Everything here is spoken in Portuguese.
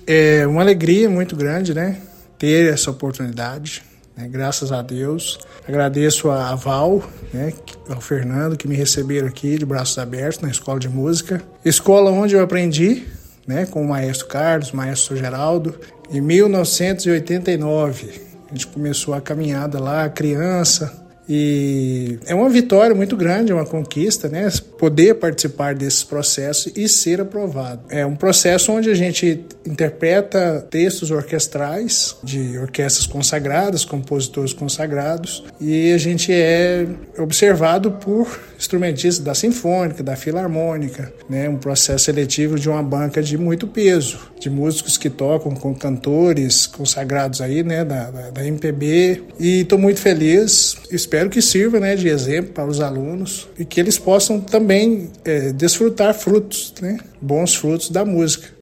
É uma alegria muito grande, né, ter essa oportunidade, né, graças a Deus. Agradeço a Val, né, ao Fernando, que me receberam aqui de braços abertos na Escola de Música. Escola onde eu aprendi, né, com o maestro Carlos, o maestro Geraldo, em 1989. A gente começou a caminhada lá, criança. E é uma vitória muito grande, é uma conquista, né? Poder participar desses processos e ser aprovado. É um processo onde a gente interpreta textos orquestrais de orquestras consagradas, compositores consagrados, e a gente é observado por instrumentistas da Sinfônica, da Filarmônica, né? Um processo seletivo de uma banca de muito peso, de músicos que tocam com cantores consagrados aí, né? Da MPB. E estou muito feliz, espero que sirva, né, de exemplo para os alunos e que eles possam também desfrutar frutos, né, bons frutos da música.